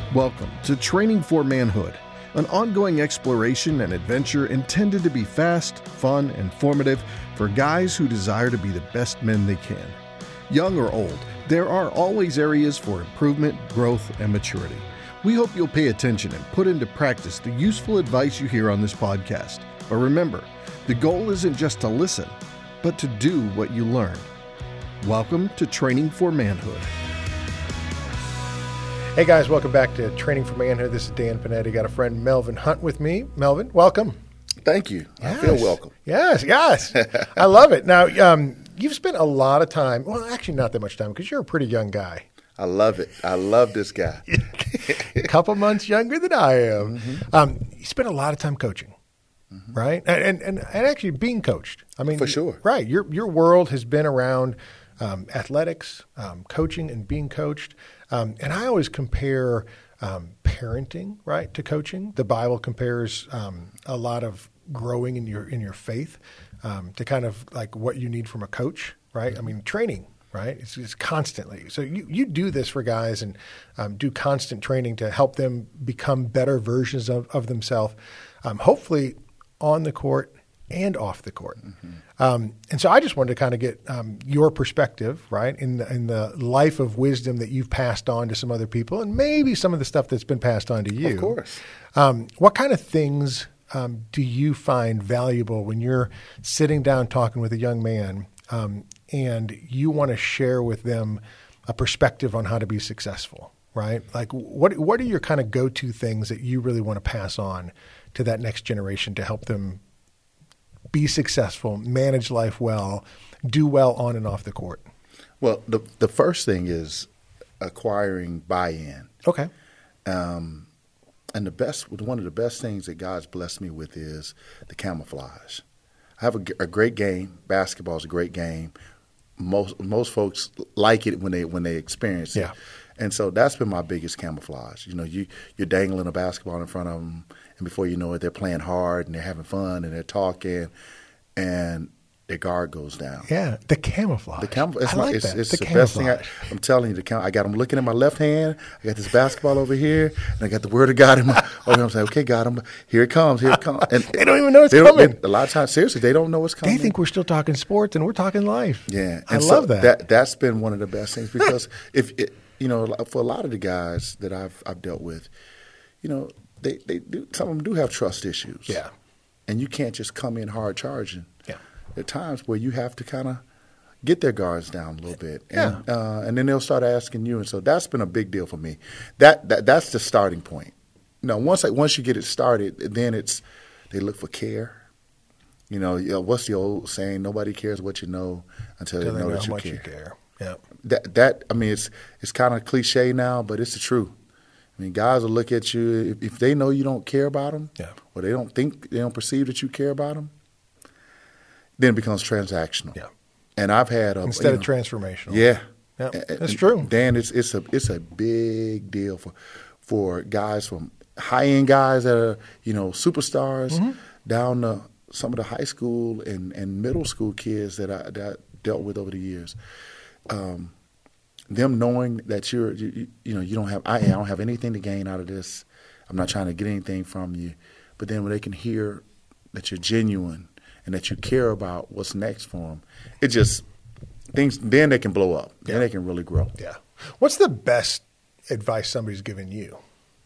Welcome to Training for Manhood, an ongoing exploration and adventure intended to be fast, fun, and informative for guys who desire to be the best men they can. Young or old, there are always areas for improvement, growth, and maturity. We hope you'll pay attention and put into practice the useful advice you hear on this podcast. But remember, the goal isn't just to listen, but to do what you learn. Welcome to Training for Manhood. Hey guys, welcome back to Training for Manhood. This is Dan Panetti. Got a friend, Melvin Hunt, with me. Melvin, welcome. Thank you. Yes. I feel welcome. Yes. I love it. Now, you've spent a lot of time, well, actually not that much time because you're a pretty young guy. I love it. I love this guy. A couple months younger than I am. Mm-hmm. You spent a lot of time coaching, right? And actually being coached. I mean, for sure. Right. Your world has been around athletics, coaching and being coached. And I always compare parenting, right, to coaching. The Bible compares a lot of growing in your faith to kind of like what you need from a coach, right? I mean, training, right? It's constantly. So you do this for guys and do constant training to help them become better versions of themselves, hopefully on the court and off the court. Mm-hmm. And so I just wanted to kind of get your perspective, right, in the life of wisdom that you've passed on to some other people and maybe some of the stuff that's been passed on to you. Of course. What kind of things do you find valuable when you're sitting down talking with a young man and you want to share with them a perspective on how to be successful, right? Like what are your kind of go-to things that you really want to pass on to that next generation to help them be successful, manage life well, do well on and off the court? Well, the first thing is acquiring buy-in. Okay. And one of the best things that God's blessed me with is the camouflage. I have a great game. Basketball is a great game. Most folks like it when they experience it. Yeah. And so that's been my biggest camouflage. You know, you're dangling a basketball in front of them, and before you know it, they're playing hard and they're having fun and they're talking, and their guard goes down. Yeah, the camouflage. It's I like that. It's the best thing. I'm telling you, I got them looking at my left hand. I got this basketball over here, and I got the Word of God in my. I'm saying, okay, God, here it comes, here it comes. And they don't even know it's coming. A lot of times, seriously, they don't know what's coming. They think we're still talking sports and we're talking life. Yeah, I love that. That's been one of the best things because for a lot of the guys that I've dealt with, they do, some of them do have trust issues. Yeah, and you can't just come in hard charging. Yeah. There are times where you have to kind of get their guards down a little bit, and Yeah. And then they'll start asking you, and so that's been a big deal for me. That's the starting point. Once you get it started, then they look for care. What's the old saying? Nobody cares what you know until they know that how you much care. you care. Yeah. It's kind of cliche now, but it's the truth. I mean, guys will look at you if they know you don't care about them, yeah, or they don't perceive that you care about them. Then it becomes transactional. Yeah. And I've had instead of transformational. Yeah. Yeah. That's true. Dan, it's a big deal for guys, from high end guys that are superstars down to some of the high school and middle school kids that I dealt with over the years. Them knowing that I don't have anything to gain out of this. I'm not trying to get anything from you. But then when they can hear that you're genuine and that you care about what's next for them, it just things. Then they can blow up. Yeah. Then they can really grow. Yeah. What's the best advice somebody's given you?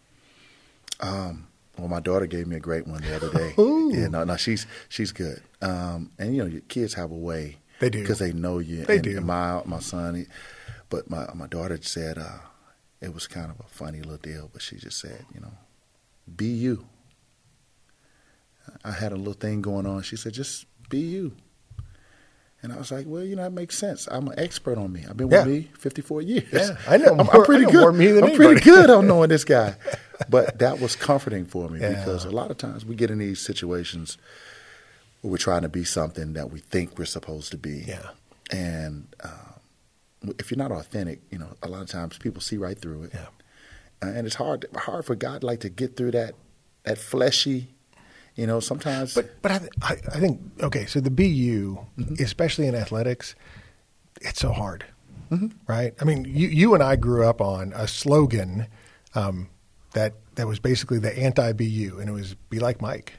Well, my daughter gave me a great one the other day. Yeah, no, she's good. And your kids have a way. They do, because they know you. They and do. My son, but my daughter said it was kind of a funny little deal, but she just said, be you. I had a little thing going on. She said, just be you. And I was like, well, that makes sense. I'm an expert on me. I've been with me 54 years. Yeah, I know. I'm pretty good. More me than I'm pretty good on knowing this guy. But that was comforting for me because a lot of times we get in these situations where we're trying to be something that we think we're supposed to be. Yeah. And if you're not authentic, a lot of times people see right through it. Yeah. And it's hard for God to get through that fleshy. Sometimes. But I think, okay, so the BU, especially in athletics, it's so hard, right? I mean, you and I grew up on a slogan that was basically the anti-BU, and it was Be Like Mike.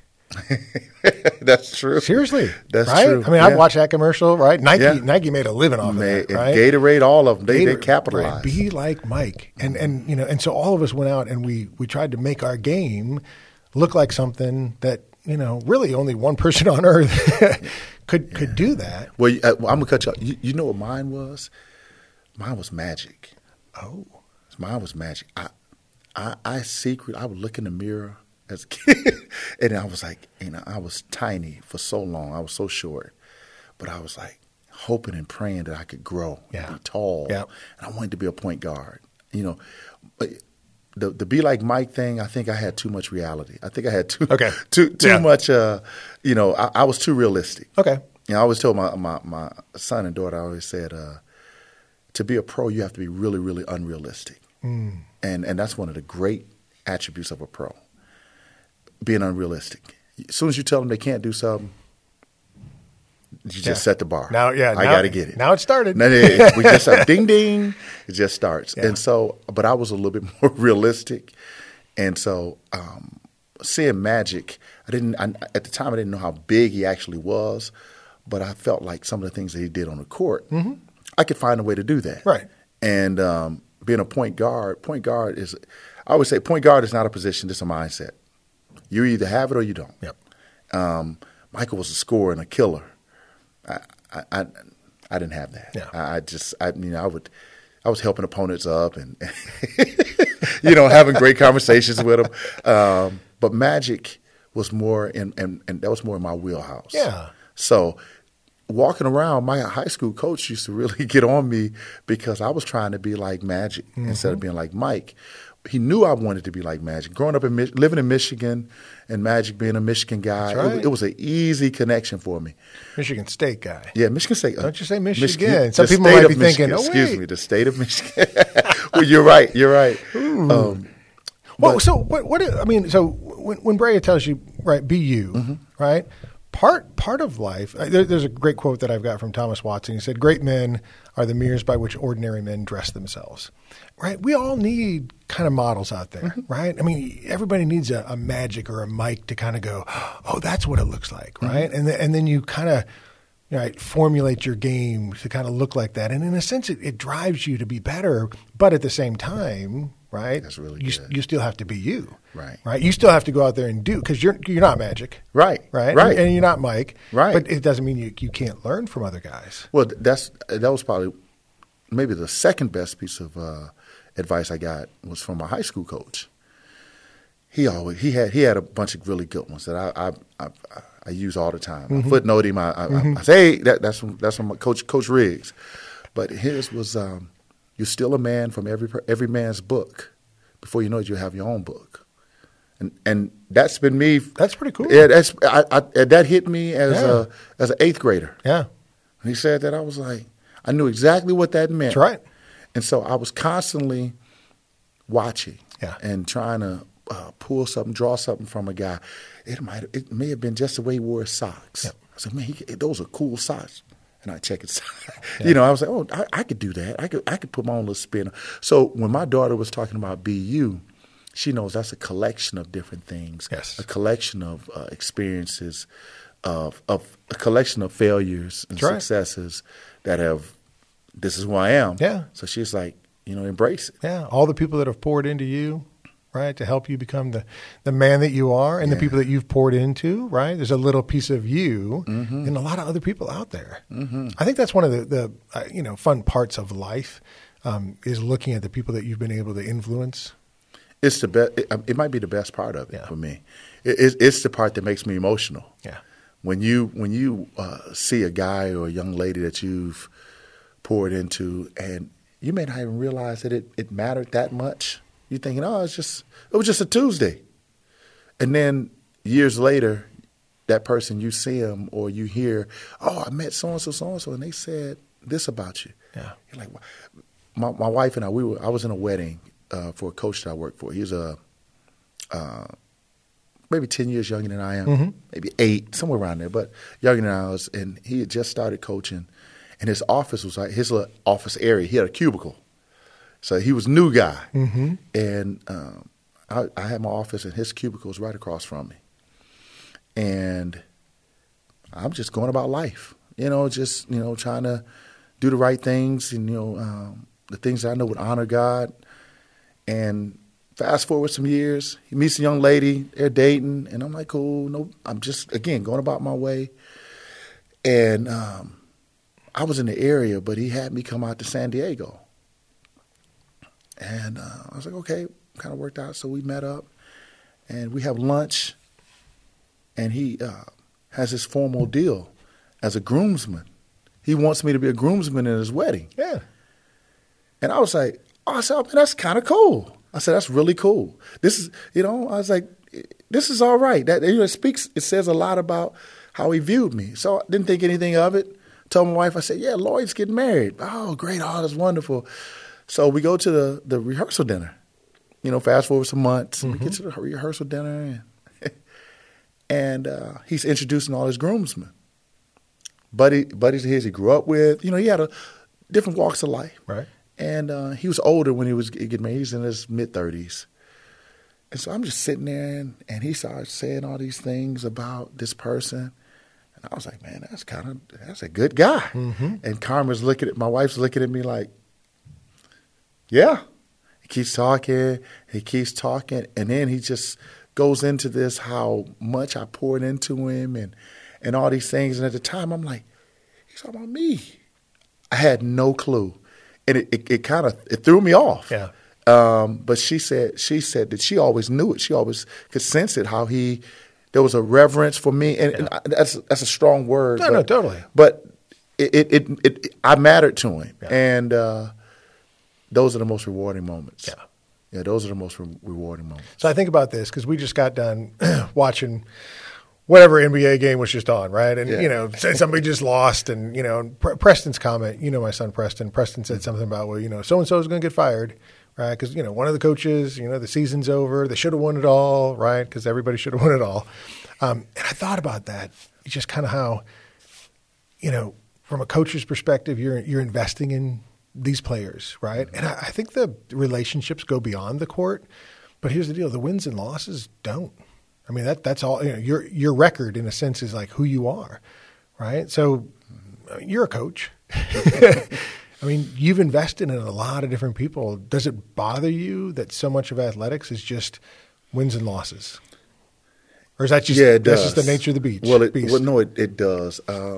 That's true. Seriously, that's right? true. I mean, I've watched that commercial, right? Nike made a living off of that, right? Gatorade, all of them, they capitalized. Right? Be like Mike, and you know, and so all of us went out and we tried to make our game look like something that, you know, really only one person on earth could do that. Well, I'm gonna cut you off. You know what mine was? Mine was magic. Oh, mine was magic. I would look in the mirror as a kid, and I was like, you know, I was tiny for so long. I was so short, but I was like hoping and praying that I could grow and be tall. Yeah. And I wanted to be a point guard. You know, but the Be Like Mike thing, I think I had too much reality. I think I had too much. You know, I was too realistic. Okay. You know, I always told my son and daughter, I always said, to be a pro, you have to be really, really unrealistic. And that's one of the great attributes of a pro, being unrealistic. As soon as you tell them they can't do something, you just set the bar. I got to get it. Now it started. We just start, ding, ding. It just starts. Yeah. And so, but I was a little bit more realistic. And so seeing Magic, at the time I didn't know how big he actually was, but I felt like some of the things that he did on the court, I could find a way to do that. Right. And being a point guard is, I always say point guard is not a position, it's a mindset. You either have it or you don't. Yep. Michael was a scorer and a killer. I didn't have that. Yeah. I was helping opponents up and you know, having great conversations with them. But Magic was more and that was more in my wheelhouse. Yeah. So walking around, my high school coach used to really get on me because I was trying to be like Magic instead of being like Mike. He knew I wanted to be like Magic. Growing up living in Michigan and Magic being a Michigan guy, right. it was an easy connection for me. Michigan State guy. Yeah, Michigan State. Don't you say Michigan? Some people might be thinking, excuse me, the state of Michigan. Well, you're right. Well, so what? I mean, so when Brea tells you, right, be you, right? Part of life. There's a great quote that I've got from Thomas Watson. He said, "Great men are the mirrors by which ordinary men dress themselves." Right? We all need kind of models out there, right? I mean, everybody needs a Magic or a Mike to kind of go, "Oh, that's what it looks like," right? And then you kind of formulate your game to kind of look like that. And in a sense, it drives you to be better, but at the same time, right? That's really you still have to be you, right? You still have to go out there and do, because you're not Magic, right? And you're not Mike, right? But it doesn't mean you can't learn from other guys. Well, that was probably maybe the second best piece of advice I got was from my high school coach. He had a bunch of really good ones that I use all the time. I footnote him. I say, hey, that's from my Coach Riggs. But his was, you're still a man from every man's book. Before you know it, you'll have your own book. And that's been me. That's pretty cool. Yeah, that hit me as an eighth grader. Yeah. When he said that, I was like, I knew exactly what that meant. That's right. And so I was constantly watching and trying to pull something, draw something from a guy. It may have been just the way he wore his socks. Yep. I said, man, those are cool socks. And I check his socks. Yeah. I was like, oh, I could do that. I could put my own little spin. So when my daughter was talking about BU, she knows that's a collection of different things. Yes. A collection of experiences, of a collection of failures and successes that have, this is who I am. Yeah. So she's like, embrace it. Yeah. All the people that have poured into you, right, to help you become the man that you are, and the people that you've poured into, right? There's a little piece of you and a lot of other people out there. I think that's one of the fun parts of life is looking at the people that you've been able to influence. It's the best. It might be the best part of it for me. It's the part that makes me emotional. Yeah. When you see a guy or a young lady that you've poured into, and you may not even realize that it mattered that much. You're thinking, oh, it was just a Tuesday. And then years later, that person, you see them or you hear, oh, I met so-and-so, and they said this about you. Yeah. You're like, my wife and I was in a wedding for a coach that I worked for. He was maybe 10 years younger than I am, maybe 8, somewhere around there, but younger than I was. And he had just started coaching. And his office was like his little office area. He had a cubicle. So he was a new guy. And I had my office, and his cubicle was right across from me. And I'm just going about life, just, trying to do the right things and, the things that I know would honor God. And fast forward some years, he meets a young lady, they're dating, and I'm like, cool, no, I'm just, again, going about my way. And I was in the area, but he had me come out to San Diego. And I was like, okay, kind of worked out. So we met up, and we have lunch, and he has this formal deal as a groomsman. He wants me to be a groomsman in his wedding. Yeah. And I was like, man, that's kind of cool. I said, that's really cool. This is, I was like, this is all right. That it says a lot about how he viewed me. So I didn't think anything of it. Told my wife, I said, yeah, Lloyd's getting married. Oh, great. Oh, that's wonderful. So we go to the rehearsal dinner. Fast forward some months. We get to the rehearsal dinner, and he's introducing all his groomsmen. Buddies of his he grew up with. He had different walks of life. Right. And he was older when he was getting married. He's in his mid-30s. And so I'm just sitting there, and he started saying all these things about this person. And I was like, man, that's a good guy. Mm-hmm. And my wife's looking at me like, yeah. He keeps talking, and then he just goes into this, how much I poured into him and all these things. And at the time, I'm like, he's talking about me. I had no clue. And it kind of threw me off. Yeah. But she said that she always knew it. She always could sense it, how there was a reverence for me. And that's a strong word. No, totally. But I mattered to him. Yeah. And those are the most rewarding moments. Yeah. Yeah, those are the most rewarding moments. So I think about this because we just got done watching whatever NBA game was just on, right? And, somebody just lost. And, Preston's comment, my son Preston said something about, well, so-and-so is going to get fired, right? Because, one of the coaches, the season's over. They should have won it all, right? Because everybody should have won it all. And I thought about that, just kind of how, from a coach's perspective, you're investing in these players, right? And I think the relationships go beyond the court. But here's the deal. The wins and losses don't. I mean, that's all. Your record, in a sense, is like who you are, right? So you're a coach. I mean, you've invested in a lot of different people. Does it bother you that so much of athletics is just wins and losses? Or is that just, that's just the nature of the beast? Well, no, it does.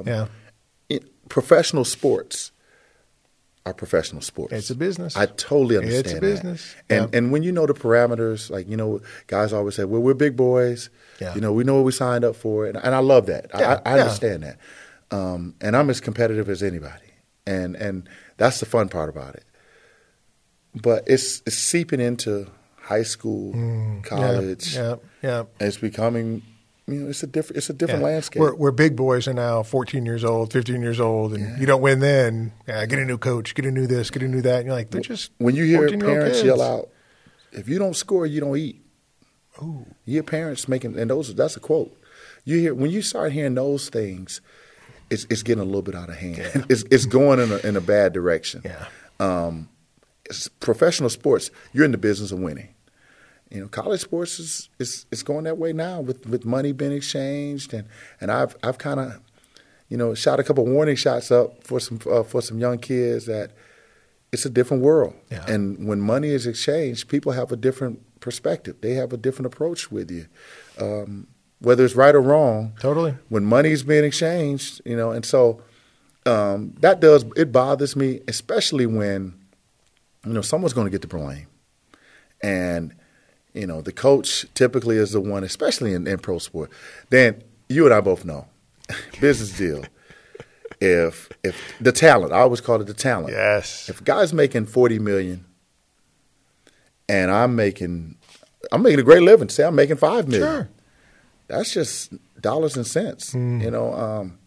Professional sports are professional sports. It's a business. I totally understand It's a business. That. And when you know the parameters, like, guys always say, well, we're big boys. Yeah. We know what we signed up for. And I love that. Yeah. I understand that. And I'm as competitive as anybody. And that's the fun part about it. But it's seeping into high school, college. Yeah. It's becoming, it's a different landscape. Where big boys are now 14 years old, 15 years old, and you don't win then. Get a new coach, get a new this, get a new that. And you're like, they're just when you hear 14-year-old parents kids. yell out, if you don't score, you don't eat. Ooh. You hear parents making, and that's a quote. When you start hearing those things, it's getting a little bit out of hand. Yeah. It's going in a bad direction. Yeah. It's professional sports, you're in the business of winning. College sports is going that way now with money being exchanged, and I've kind of shot a couple warning shots up for some young kids that it's a different world. Yeah. And when money is exchanged, people have a different perspective. They have a different approach with you, whether it's right or wrong. Totally. When money is being exchanged, and so it bothers me, especially when someone's going to get the blame, and the coach typically is the one, especially in pro sport. Then you and I both know, business deal. If the talent, I always call it the talent. Yes. If a guy's making $40 million, and I'm making a great living. Say I'm making $5 million. Sure. That's just dollars and cents. I'm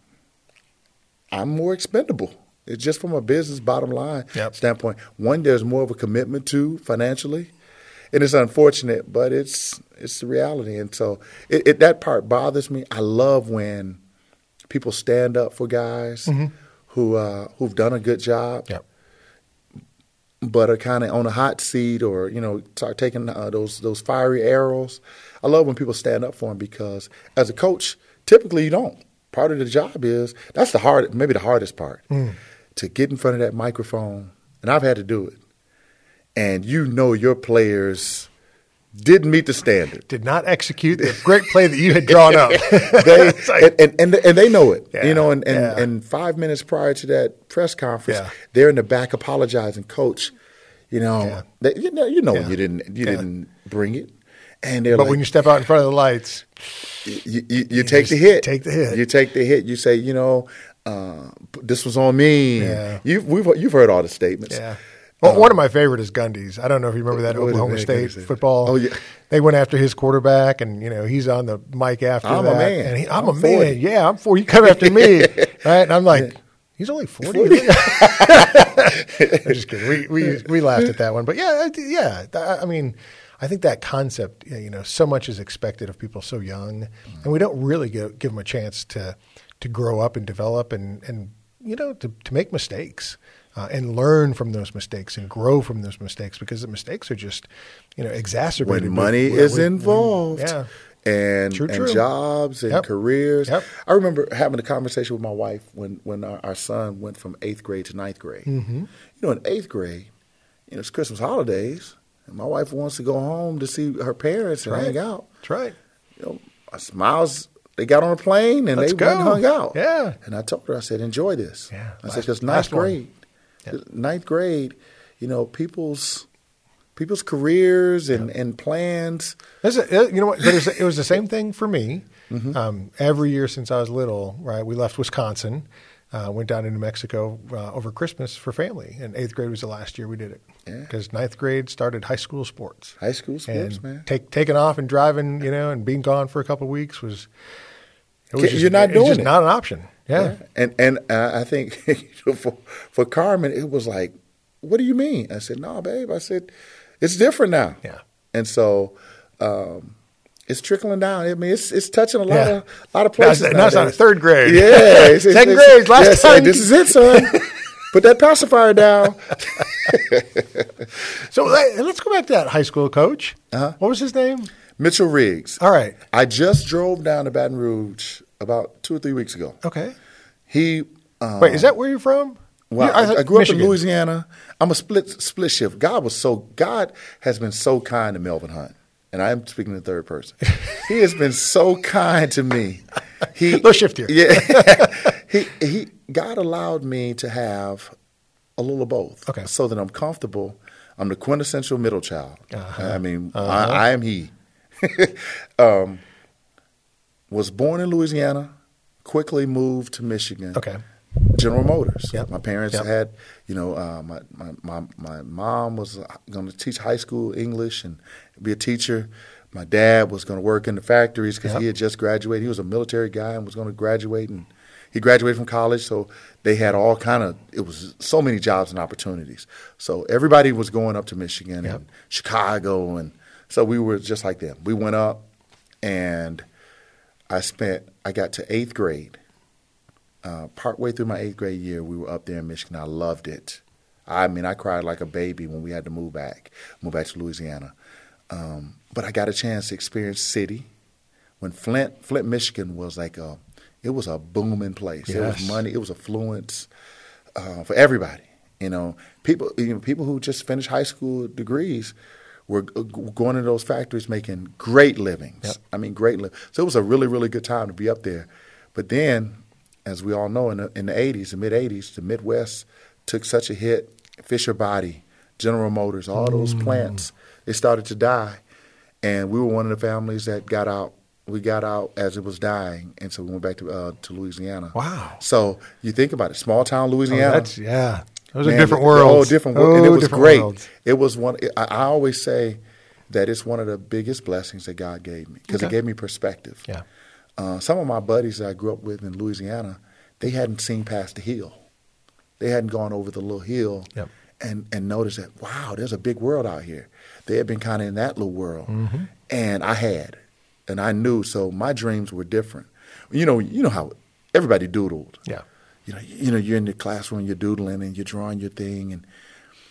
more expendable. It's just from a business bottom line standpoint. One, there's more of a commitment to financially. And it's unfortunate, but it's the reality. And so that part bothers me. I love when people stand up for guys who've done a good job. Yep. but are kind of on a hot seat, or start taking those fiery arrows. I love when people stand up for them, because as a coach, typically you don't. Part of the job is that's maybe the hardest part, to get in front of that microphone, and I've had to do it. And your players didn't meet the standard. Did not execute the great play that you had drawn up. And they know it. Yeah. And 5 minutes prior to that press conference, they're in the back apologizing. Coach, when you didn't bring it. And they're when you step out in front of the lights, you take the hit. Take the hit. You take the hit. You say, this was on me. Yeah. You've heard all the statements. Yeah. Well, one of my favorite is Gundy's. I don't know if you remember that Oklahoma State football. Oh, yeah. They went after his quarterback, and he's on the mic after I'm that. a man. And I'm a 40. man. Yeah, I'm 40. You come after me, right? And I'm like, he's only 40. I'm just kidding. We laughed at that one, but yeah. I mean, I think that concept, so much is expected of people so young, and we don't really give them a chance to grow up and develop and to make mistakes. And learn from those mistakes and grow from those mistakes, because the mistakes are just, exacerbated. When money is involved, and True. jobs and careers. Yep. I remember having a conversation with my wife when our son went from 8th grade to 9th grade. Mm-hmm. In 8th grade, it's Christmas holidays, and my wife wants to go home to see her parents and hang out. That's right. Smiles. They got on a plane and went and hung out. Yeah. And I told her, I said, enjoy this. Yeah. I said, because 9th grade. Ninth grade, people's careers and plans. It was the same thing for me. Mm-hmm. Every year since I was little, right? We left Wisconsin, went down to New Mexico over Christmas for family, and 8th grade was the last year we did it. Yeah. Because 9th grade started high school sports. High school sports, and man. Taking off and driving, and being gone for a couple of weeks was. You're not doing it. Not an option. Yeah. And I think for Carmen, it was like, what do you mean? I said, no, babe. I said, it's different now. Yeah. And so it's trickling down. I mean, it's touching a lot of places. Now it's not 3rd grade. Yeah. Second grade, last time. This is it, son. Put that pacifier down. So let's go back to that high school coach. Uh-huh. What was his name? Mitchell Riggs. All right. I just drove down to Baton Rouge about 2 or 3 weeks ago. Okay. He wait, is that where you're from? Well, I grew up in Louisiana. I'm a split shift. God has been so kind to Melvin Hunt, and I am speaking in the third person. He has been so kind to me. Let's shift here. Yeah. God allowed me to have a little of both. Okay. So that I'm comfortable. I'm the quintessential middle child. Uh-huh. I mean, I am he. Was born in Louisiana, quickly moved to Michigan. Okay. General Motors. Yep. My parents had, my mom was going to teach high school English and be a teacher. My dad was going to work in the factories because he had just graduated. He was a military guy and was going to graduate, and he graduated from college. So they had it was so many jobs and opportunities. So everybody was going up to Michigan and Chicago, and so we were just like them. We went up, and I got to 8th grade. Partway through my 8th grade year, we were up there in Michigan. I loved it. I mean, I cried like a baby when we had to move back to Louisiana. But I got a chance to experience city. When Flint, Michigan was it was a booming place. Yes. It was money. It was affluence for everybody. People who just finished high school degrees were going into those factories making great livings. Yep. I mean, great living. So it was a really, really good time to be up there. But then, as we all know, in the 80s, the mid-80s, the Midwest took such a hit. Fisher Body, General Motors, all those plants, they started to die. And we were one of the families that got out. We got out as it was dying, and so we went back to Louisiana. Wow. So you think about it, small town Louisiana. Those are different worlds. Different worlds. And it was great. Worlds. It was I always say that it's one of the biggest blessings that God gave me, because it gave me perspective. Yeah. Some of my buddies that I grew up with in Louisiana, they hadn't seen past the hill. They hadn't gone over the little hill and noticed that, wow, there's a big world out here. They had been kind of in that little world, and I had, and I knew. So my dreams were different. You know how everybody doodled. Yeah. You're in the classroom, you're doodling and you're drawing your thing, and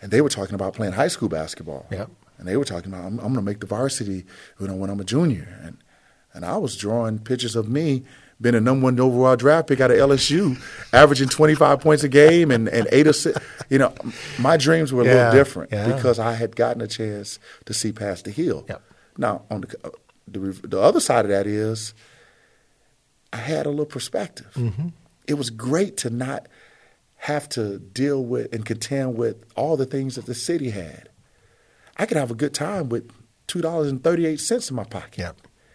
And they were talking about playing high school basketball. Yep. And they were talking about, I'm going to make the varsity, when I'm a junior. And I was drawing pictures of me being a number 1 overall draft pick out of LSU, averaging 25 points a game and 8 or 6. My dreams were a little different because I had gotten a chance to see past the hill. Yep. Now, on the other side of that is I had a little perspective. Mm-hmm. It was great to not have to deal with and contend with all the things that the city had. I could have a good time with $2.38 in my pocket. Yep.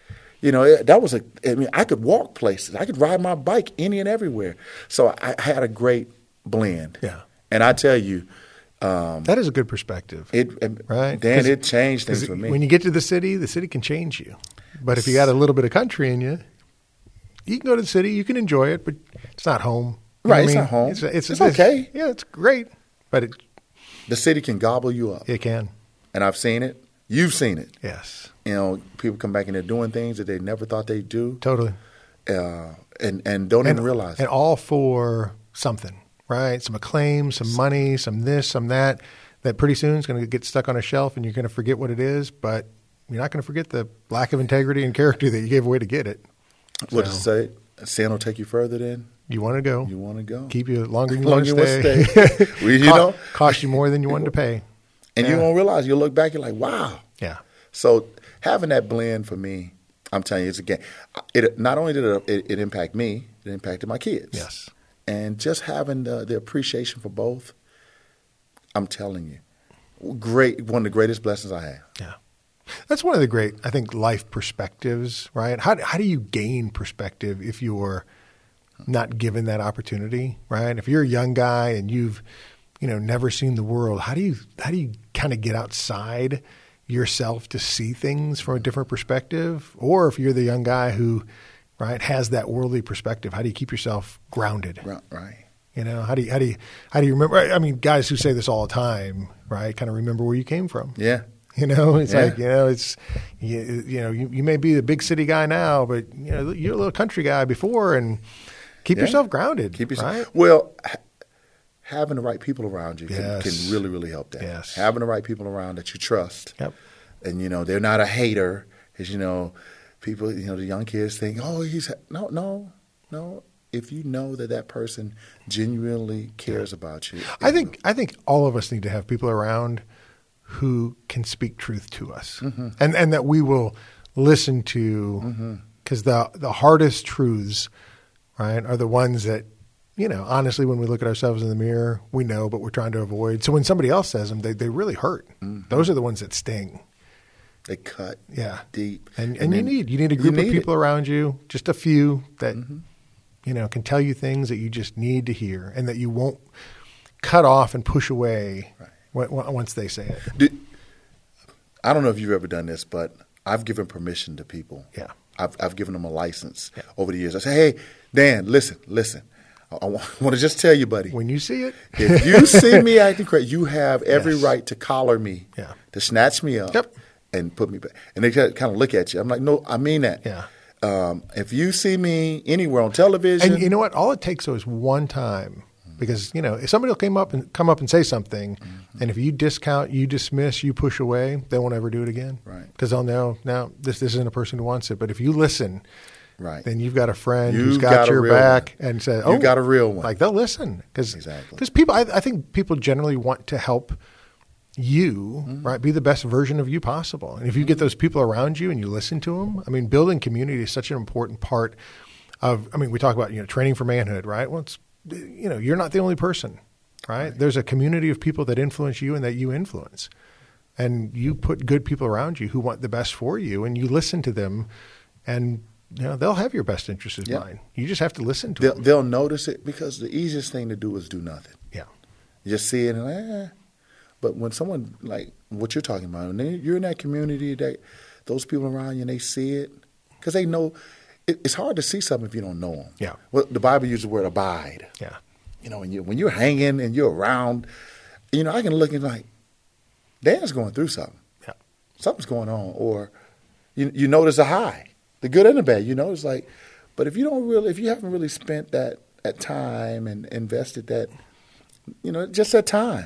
I could walk places. I could ride my bike any and everywhere. So I had a great blend. Yeah. And I tell you, that is a good perspective. Right? Dan, it changed things for me. When you get to the city can change you. But if you got a little bit of country in you, you can go to the city, you can enjoy it, but it's not home. Right, it's not home. It's okay. Yeah, it's great. But the city can gobble you up. It can. And I've seen it. You've seen it. Yes. People come back and they're doing things that they never thought they'd do. Totally. And don't even realize it. And all for something, right? Some acclaim, some money, some this, some that pretty soon is going to get stuck on a shelf and you're going to forget what it is, but you're not going to forget the lack of integrity and character that you gave away to get it. What to say? Sin will take you further then? You want to go. You want to go. Keep you longer than you want to stay. Cost you more than you wanted to pay. And you won't realize. You'll look back, you're like, wow. Yeah. So having that blend for me, I'm telling you, it's a game. Not only did it impact me, it impacted my kids. Yes. And just having the appreciation for both, I'm telling you, one of the greatest blessings I have. Yeah. That's one of the great, I think, life perspectives, right? How do you gain perspective if you're not given that opportunity, right? If you're a young guy and you've, never seen the world, how do you kind of get outside yourself to see things from a different perspective? Or if you're the young guy who, right, has that worldly perspective, how do you keep yourself grounded? Right. How do you remember? I mean, guys who say this all the time, right? Kind of remember where you came from. Yeah. It's like, it's, you may be the big city guy now, but, you're a little country guy before, and keep yourself grounded. Right? Well, having the right people around you Yes. can really, really help that. Yes. Having the right people around that you trust. Yep. And, they're not a hater. Because, people, the young kids think, oh, no. If you know that person genuinely cares about you. I think all of us need to have people around who can speak truth to us, mm-hmm. and that we will listen to, because the hardest truths, right, are the ones that, honestly, when we look at ourselves in the mirror, we know, but we're trying to avoid. So when somebody else says them, they really hurt. Mm-hmm. Those are the ones that sting. They cut deep. And you need a group of people around you, just a few that, can tell you things that you just need to hear and that you won't cut off and push away once they say it. I don't know if you've ever done this, but I've given permission to people. Yeah. I've given them a license over the years. I say, hey, Dan, listen. I want to just tell you, buddy. When you see it. If you see me acting crazy, you have every right to collar me, to snatch me up and put me back. And they kind of look at you. I'm like, no, I mean that. Yeah. If you see me anywhere on television. And you know what? All it takes is one time. Because, if somebody will come up and say something, and if you discount, you dismiss, you push away, they won't ever do it again. Right. Because they'll know, now this isn't a person who wants it. But if you listen, then you've got a friend who's got your back and says, you've got a real one. Like, they'll listen. Because people, I think people generally want to help you, right, be the best version of you possible. And if you get those people around you and you listen to them, I mean, building community is such an important part of, we talk about, training for manhood, right? Well, it's, you're not the only person, right? There's a community of people that influence you and that you influence. And you put good people around you who want the best for you, and you listen to them, and they'll have your best interests in mind. You just have to listen to them. They'll notice it, because the easiest thing to do is do nothing. Yeah. You just see it and But when someone, like what you're talking about, and you're in that community, that those people around you, and they see it, because they know. It's hard to see something if you don't know them. Yeah. Well, the Bible uses the word abide. Yeah. When you're hanging and you're around, I can look and like, Dan's going through something. Yeah. Something's going on. Or you notice a high, the good and the bad. It's like, but if you haven't really spent that time and invested that, just that time,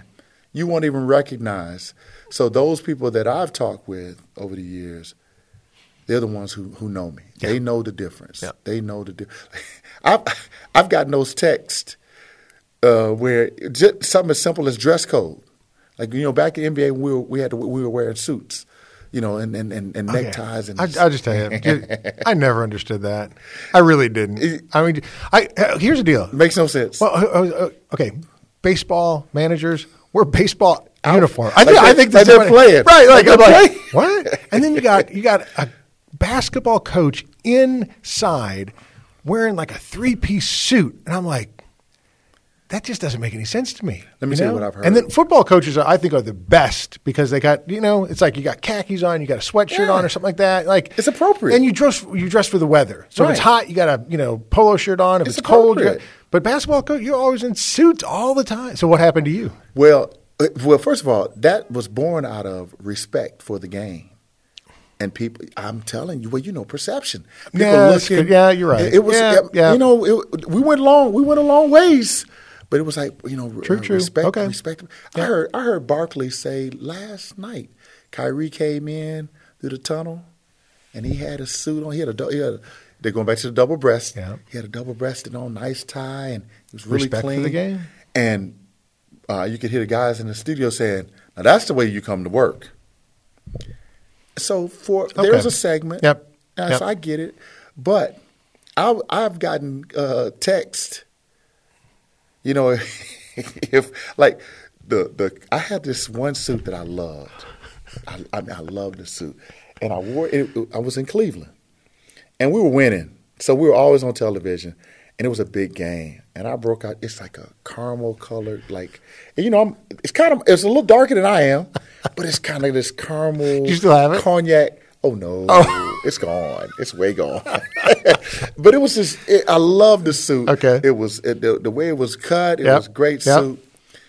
you won't even recognize. So those people that I've talked with over the years, they're the ones who know me. Yeah. They know the difference. Yeah. They know the difference. I've gotten those texts where just something as simple as dress code. Like, back in the NBA, we were wearing suits, and neckties. And I'll just tell you, I never understood that. I really didn't. I mean, here's the deal. Makes no sense. Well, okay, baseball managers wear baseball uniform. I think they're playing. Right, like I'm like, what? And then you got a basketball coach inside wearing like a 3-piece suit, and I'm like, that just doesn't make any sense to me. Let me tell you what I've heard. And then football coaches, I think, are the best because they got, it's like you got khakis on, you got a sweatshirt on or something like that. Like, it's appropriate. And you dress for the weather. So if it's hot, you got a polo shirt on. If it's cold, but basketball coach, you're always in suits all the time. So what happened to you? Well, first of all, that was born out of respect for the game. And people, I'm telling you, perception. People you're right. It was, we went a long ways. But it was like, true. Respect. Okay. Respect. I heard Barkley say last night, Kyrie came in through the tunnel, and he had a suit on. They're going back to the double breast. Yeah. He had a double breasted on, nice tie, and he was really respect clean. For the game. And you could hear the guys in the studio saying, "Now that's the way you come to work." So there's a segment. Yep. So I get it, but I've gotten text. If like I had this one suit that I loved. I loved the suit, and I wore it. I was in Cleveland, and we were winning, so we were always on television, and it was a big game. And I broke out. It's like a caramel colored, it's a little darker than I am, but it's kind of this caramel. You still have it? Cognac. Oh no, It's gone. It's way gone. But it was just. I love the suit. Okay. It was the way it was cut. It was a great suit.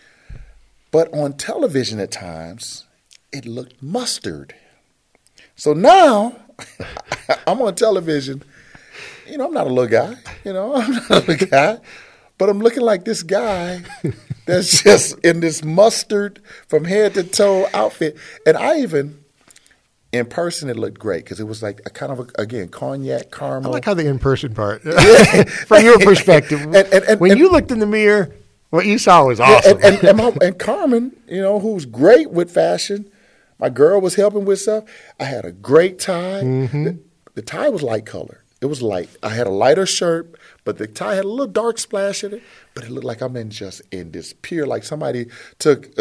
But on television at times, it looked mustard. So now I'm on television. I'm not a little guy. I'm not a little guy, but I'm looking like this guy that's just in this mustard from head to toe outfit, and I even. In person, it looked great because it was like a kind of, again, cognac, caramel. I like how the in-person part, from your perspective. When you looked in the mirror, what you saw was awesome. And Carmen, who's great with fashion, my girl was helping with stuff. I had a great tie. Mm-hmm. The tie was light color. It was light. I had a lighter shirt, but the tie had a little dark splash in it. But it looked like I'm in this pure, like somebody took,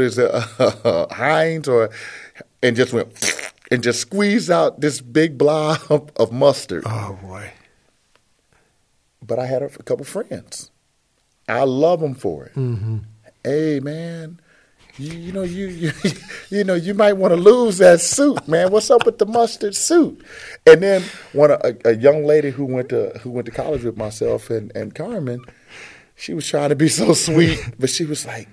Heinz and just went... and just squeeze out this big blob of mustard. Oh, boy. But I had a couple friends. I love them for it. Mm-hmm. Hey, man, you might want to lose that suit, man. What's up with the mustard suit? And then a young lady who went to college with myself and Carmen, she was trying to be so sweet, but she was like,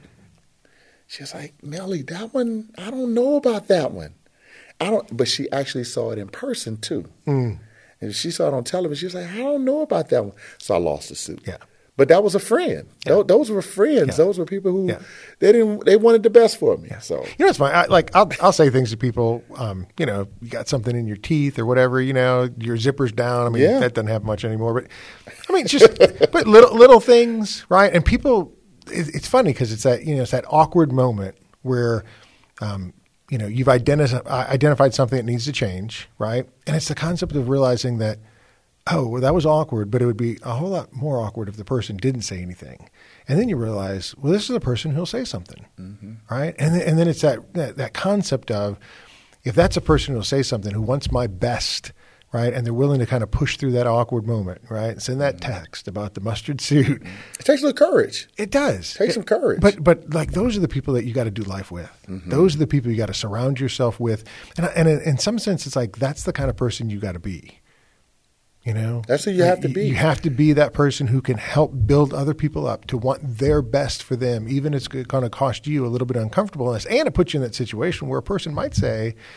Melly, that one, I don't know about that one. But she actually saw it in person too. Mm. And she saw it on television. She was like, I don't know about that one. So I lost the suit. Yeah. But that was a friend. Yeah. Those were friends. Yeah. Those were people who they wanted the best for me. Yeah. So it's fine. I'll say things to people. You got something in your teeth or whatever. Your zipper's down. I mean, that doesn't happen much anymore. But I mean, it's just but little things, right? And people, it's funny because it's that it's that awkward moment where. You've identified something that needs to change, right? And it's the concept of realizing that, that was awkward, but it would be a whole lot more awkward if the person didn't say anything. And then you realize, well, this is a person who'll say something, right? And then it's that concept of, if that's a person who'll say something, who wants my best, right? And they're willing to kind of push through that awkward moment, right? Send that text about the mustard suit. It takes a little courage. It does. It takes some courage. But like those are the people that you got to do life with. Mm-hmm. Those are the people you got to surround yourself with. And in some sense, it's like that's the kind of person you got to be. That's who you have to be. You have to be that person who can help build other people up to want their best for them, even if it's going to cost you a little bit of uncomfortableness. And it puts you in that situation where a person might say,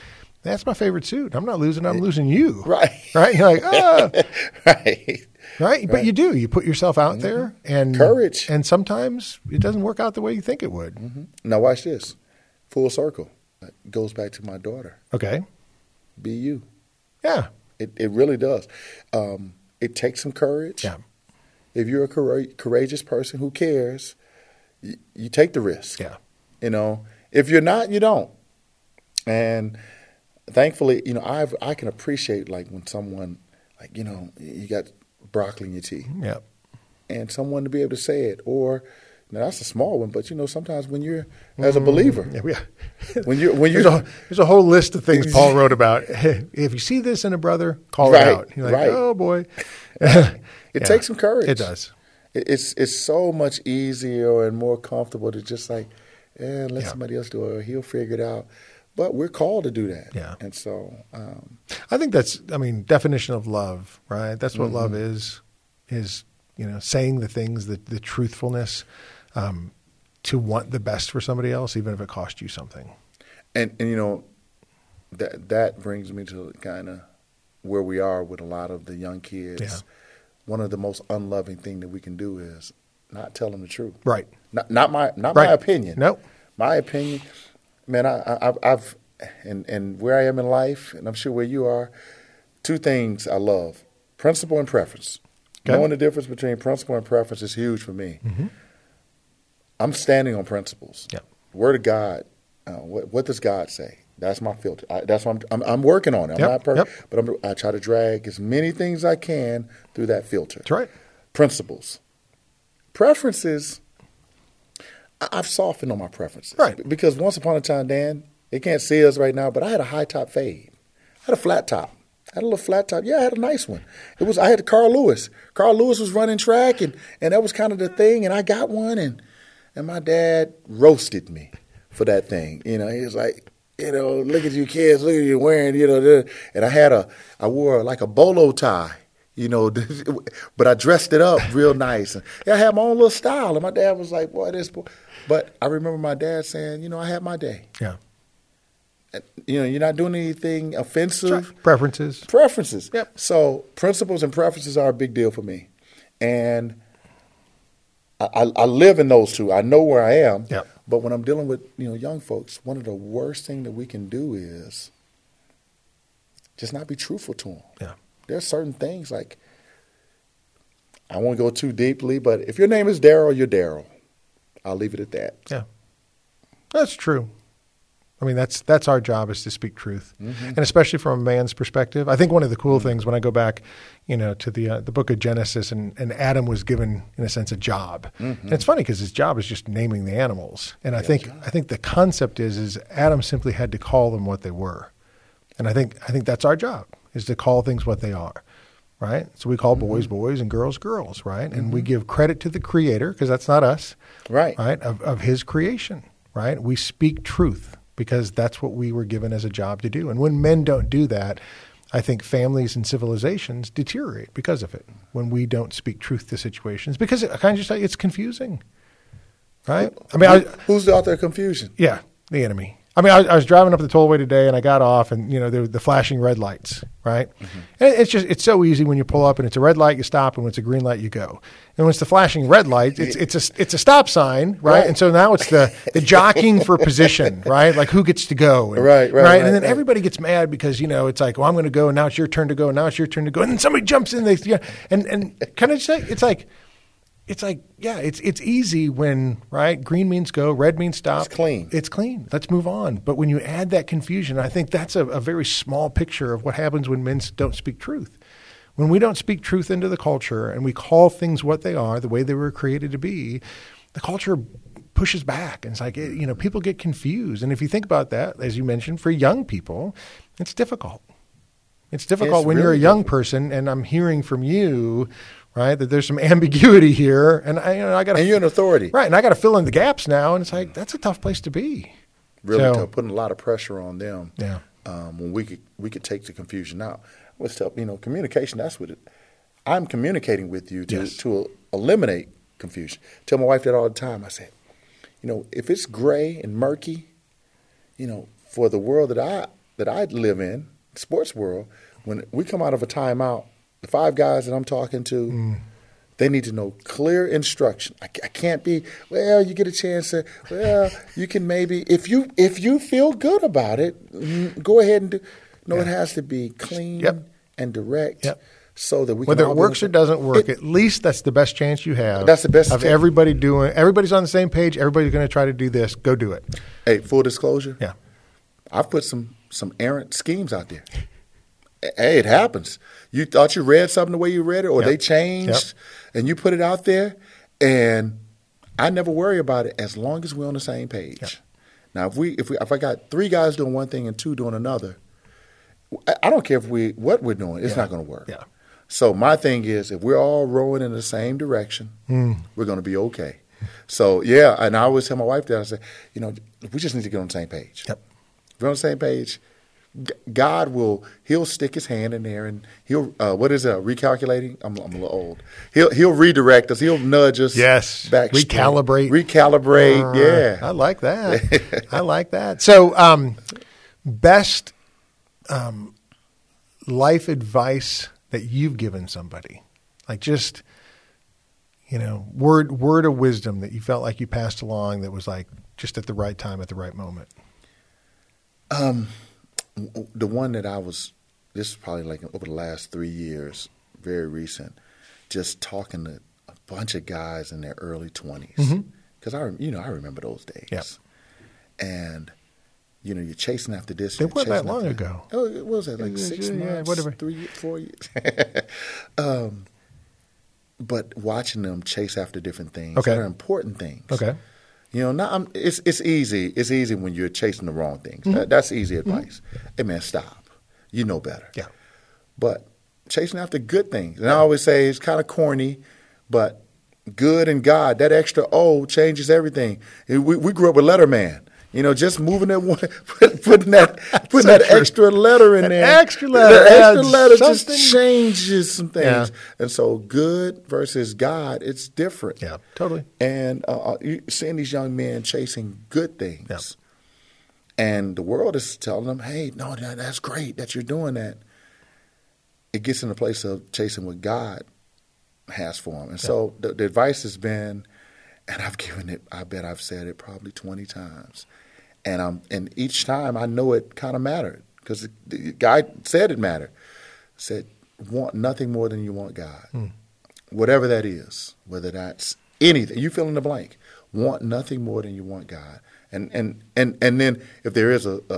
That's my favorite suit. I'm not losing. I'm losing you. Right. Right. You're like, ah. Right. Right. But you do. You put yourself out there and courage. And sometimes it doesn't work out the way you think it would. Mm-hmm. Now watch this. Full circle. It goes back to my daughter. Okay. Be you. Yeah. It really does. It takes some courage. Yeah. If you're a courageous person who cares, you take the risk. Yeah. If you're not, you don't. And thankfully, I can appreciate like when someone you got broccoli in your tea. Yeah. And someone to be able to say it, or now that's a small one, but sometimes when you're as a believer, when you're there's a whole list of things Paul wrote about. Hey, if you see this in a brother, call it out. You're like, oh boy, it takes some courage. It does. It's so much easier and more comfortable to just like, let somebody else do it, or he'll figure it out. But we're called to do that. Yeah. And so I think that's, definition of love, right? That's what love is, saying the things, the truthfulness, to want the best for somebody else, even if it costs you something. And that brings me to kind of where we are with a lot of the young kids. Yeah. One of the most unloving thing that we can do is not tell them the truth. Right. Not my opinion. Nope. My opinion. Man, I've where I am in life, and I'm sure where you are, two things I love: principle and preference. Okay. Knowing the difference between principle and preference is huge for me. Mm-hmm. I'm standing on principles. Yeah. Word of God. What does God say? That's my filter. That's what I'm working on it. I'm not perfect, but I try to drag as many things I can through that filter. That's right. Principles. Preferences. I've softened on my preferences. Right. Because once upon a time, Dan, they can't see us right now, but I had a high top fade. I had a flat top. I had a little flat top. Yeah, I had a nice one. I had Carl Lewis. Carl Lewis was running track, and that was kind of the thing, and I got one, and my dad roasted me for that thing. He was like, look at you kids, look at you wearing, and I wore like a bolo tie. But I dressed it up real nice. And I had my own little style, and my dad was like, boy, this boy. But I remember my dad saying, I had my day. Yeah. You're not doing anything offensive. Preferences. Yep. So principles and preferences are a big deal for me. And I live in those two. I know where I am. Yep. But when I'm dealing with, young folks, one of the worst things that we can do is just not be truthful to them. Yeah. There are certain things like, I won't go too deeply, but if your name is Daryl, you're Daryl. I'll leave it at that. Yeah. That's true. That's our job, is to speak truth. Mm-hmm. And especially from a man's perspective. I think one of the cool things when I go back, to the book of Genesis, and Adam was given, in a sense, a job. Mm-hmm. And it's funny because his job is just naming the animals. And I think the concept is Adam simply had to call them what they were. And I think that's our job, is to call things what they are. Right? So we call boys boys and girls girls, right? And we give credit to the Creator, because that's not us. Right. Right? Of his creation, right? We speak truth, because that's what we were given as a job to do. And when men don't do that, I think families and civilizations deteriorate because of it. When we don't speak truth to situations, because it's confusing, right? Who's the author of confusion? Yeah, the enemy. I was driving up the tollway today, and I got off, and the flashing red lights, right? Mm-hmm. And it's so easy when you pull up, and it's a red light, you stop, and when it's a green light, you go. And when it's the flashing red light, it's a stop sign, right? And so now it's the jockeying for position, right? Like who gets to go, and, right? And then everybody gets mad because it's like, well, I'm going to go, and now it's your turn to go, and now it's your turn to go, and then somebody jumps in, and can I say it's like, yeah, it's easy when, right, green means go, red means stop. It's clean. Let's move on. But when you add that confusion, I think that's a very small picture of what happens when men don't speak truth. When we don't speak truth into the culture and we call things what they are, the way they were created to be, the culture pushes back. And it's like, people get confused. And if you think about that, as you mentioned, for young people, it's difficult. It's difficult when you're a young person, and I'm hearing from you, right, that there's some ambiguity here, and I got. And you're an authority, right? And I got to fill in the gaps now, and it's like that's a tough place to be. Really tough, putting a lot of pressure on them. Yeah. When we could take the confusion out. Let's tell communication. That's what I'm communicating with you to eliminate confusion. Tell my wife that all the time. I said, if it's gray and murky, for the world that that I live in, sports world, when we come out of a timeout, the 5 guys that I'm talking to, they need to know clear instruction. I can't be, well, you get a chance to, well, you can maybe, if you feel good about it, go ahead and do. No, it has to be clean and direct so that we can. Whether it works or doesn't work, at least that's the best chance you have. That's the best of everybody's on the same page. Everybody's going to try to do this. Go do it. Hey, full disclosure. Yeah. I've put some errant schemes out there. Hey, it happens. You thought you read something the way you read it, or they changed, and you put it out there, and I never worry about it as long as we're on the same page. Yep. Now, if I got 3 guys doing one thing and 2 doing another, I don't care what we're doing. It's not going to work. Yeah. So my thing is, if we're all rowing in the same direction, we're going to be okay. So and I always tell my wife that, I say, we just need to get on the same page. Yep. If we're on the same page, God he'll stick his hand in there, and he'll recalculating? I'm a little old. He'll redirect us. He'll nudge us. Yes. Back. Recalibrate. Yeah. I like that. I like that. So, best life advice that you've given somebody, like just, word of wisdom that you felt like you passed along that was like just at the right time, at the right moment. The one that this is probably like over the last 3 years, very recent, just talking to a bunch of guys in their early 20s. Because I remember those days. Yep. And, you're chasing after this. It wasn't that long ago. Oh, it was like 6 months, whatever. 4 years. But watching them chase after different things that are important things. Okay. It's easy. It's easy when you're chasing the wrong things. That's easy advice. Hey, man, stop. You know better. Yeah. But chasing after good things. And I always say it's kind of corny, but good and God, that extra O changes everything. We grew up with Letterman. Just moving that one, putting that extra letter in there. Extra letter. The extra letter just changes some things. Yeah. And so good versus God, it's different. Yeah, totally. And seeing these young men chasing good things. Yeah. And the world is telling them, hey, no, that's great that you're doing that. It gets in the place of chasing what God has for them. And so the advice has been, and I've given it, I bet I've said it probably 20 times. And each time I know it kind of mattered because the guy said it mattered. Said, want nothing more than you want God. Whatever that is, whether that's anything, you fill in the blank. Want nothing more than you want God. And then if there is a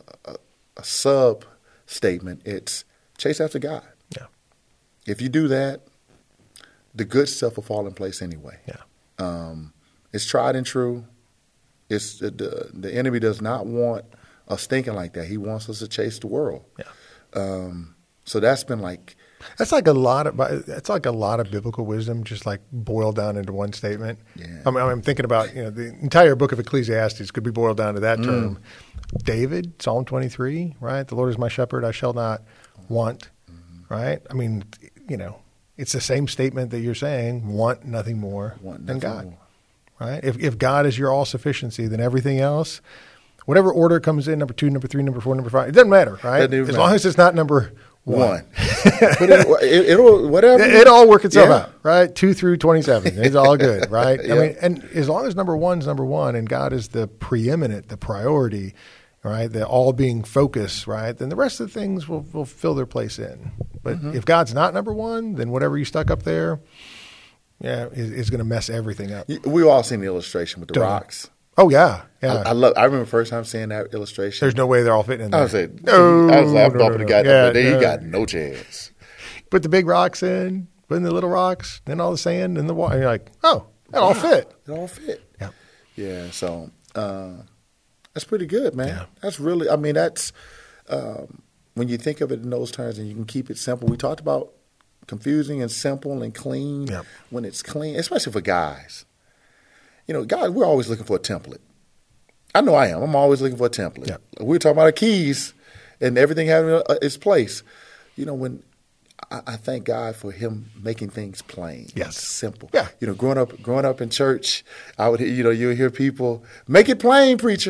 sub statement, it's chase after God. Yeah. If you do that, the good stuff will fall in place anyway. Yeah. It's tried and true. It's the enemy does not want us thinking like that. He wants us to chase the world. Yeah. So that's been like that's like a lot of biblical wisdom, just like boiled down into one statement. Yeah. I'm thinking about the entire book of Ecclesiastes could be boiled down to that term. David, Psalm 23, right? The Lord is my shepherd; I shall not want. Right? I mean, it's the same statement that you're saying. Want nothing more than God. More. Right? If God is your all sufficiency, then everything else, whatever order comes in, number 2, number 3, number 4, number 5, it doesn't matter, right? As long as it's not number 1. But it'll whatever. It'll all work itself out, right? 2 through 27. It's all good, right? I mean, and as long as number 1's number 1 and God is the preeminent, the priority, right? The all being focus, right? Then the rest of the things will fill their place in. But if God's not number 1, then whatever you stuck up there, is going to mess everything up. We've all seen the illustration with the rocks. Oh, yeah. I remember the first time seeing that illustration. There's no way they're all fitting in there. I was like, I'm bumping the guy. Yeah, he got no chance. Put the big rocks in, put in the little rocks, then all the sand and the water. And you're like, oh, that all fit. It all fit. Yeah. Yeah, so that's pretty good, man. Yeah. That's really, that's when you think of it in those terms and you can keep it simple. We talked about confusing and simple and clean. Yep. When it's clean, especially for guys. Guys, we're always looking for a template. I know I am. I'm always looking for a template. Yep. We're talking about our keys and everything having its place. When I thank God for Him making things plain, simple. Yeah. Growing up in church, I would, you'll hear people make it plain, preacher.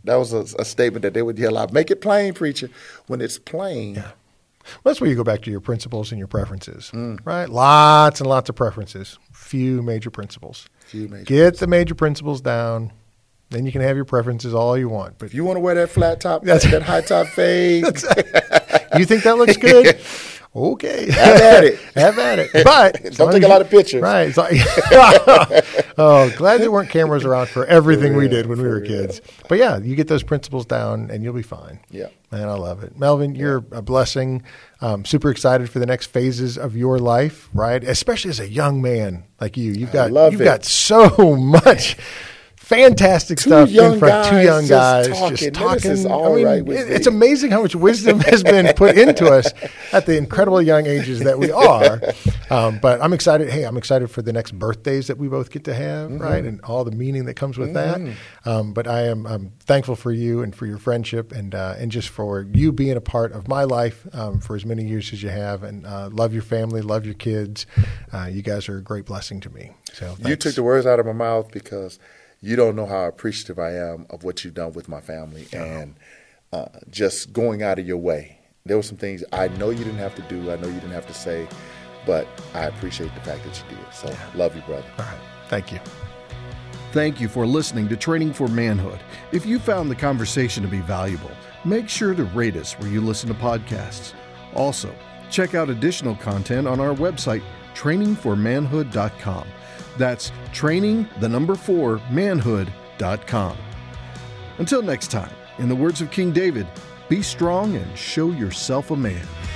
That was a statement that they would yell out, make it plain, preacher. When it's plain. Yeah. Well, that's where you go back to your principles and your preferences, right? Lots and lots of preferences, few major principles. Get the major principles down. Then you can have your preferences all you want. But if you want to wear that flat top, that high top fade. You think that looks good? Okay. Have at it. Have at it. But don't take a lot of pictures. Right. Glad there weren't cameras around for everything we did when we were kids. But yeah, you get those principles down and you'll be fine. Yeah. Man, I love it. Melvin, you're a blessing. Super excited for the next phases of your life, right? Especially as a young man like you. You've got so much fantastic stuff in front. Two young guys just talking. It's amazing how much wisdom has been put into us at the incredible young ages that we are. But I'm excited. Hey, I'm excited for the next birthdays that we both get to have, right? And all the meaning that comes with that. But I'm thankful for you and for your friendship and just for you being a part of my life for as many years as you have. And love your family, love your kids. You guys are a great blessing to me. So thanks. You took the words out of my mouth because you don't know how appreciative I am of what you've done with my family and just going out of your way. There were some things I know you didn't have to do. I know you didn't have to say, but I appreciate the fact that you did. So love you, brother. All right. Thank you. Thank you for listening to Training for Manhood. If you found the conversation to be valuable, make sure to rate us where you listen to podcasts. Also, check out additional content on our website, trainingformanhood.com. That's training4manhood.com. Until next time, in the words of King David, be strong and show yourself a man.